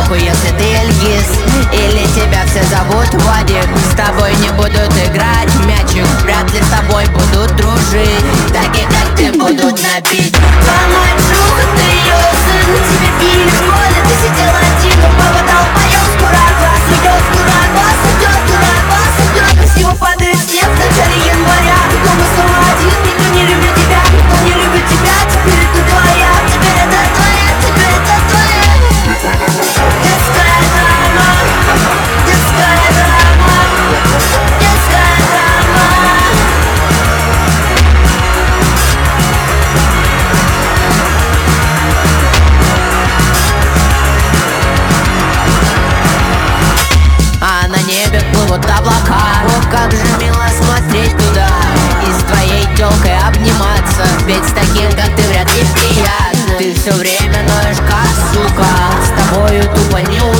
похуй, если ты Эльгиз. Или тебя все зовут Вадик. С тобой не будут играть в мячик. Вряд ли с тобой будут дружить. Такие как ты будут набить. Мама, шлюха, ты ее сын. Тебе пили в школе, ты сидел один. Папа долбоёб, скоро класс уйдет, скоро класс уйдет, скоро класс уйдет. Красиво падает снег в начале января. Ты дома снова один, никто не любит тебя, никто не любит тебя. Теперь это твоя, теперь это твоя, теперь это твоя. Детская драма, детская драма, детская драма. А на небе плывут облака. О, как же мило смотреть туда и с твоей тёлкой обниматься. Ведь с таким, как ты, вряд ли приятно. Ты все время ноешь, как сука. С тобою тупо не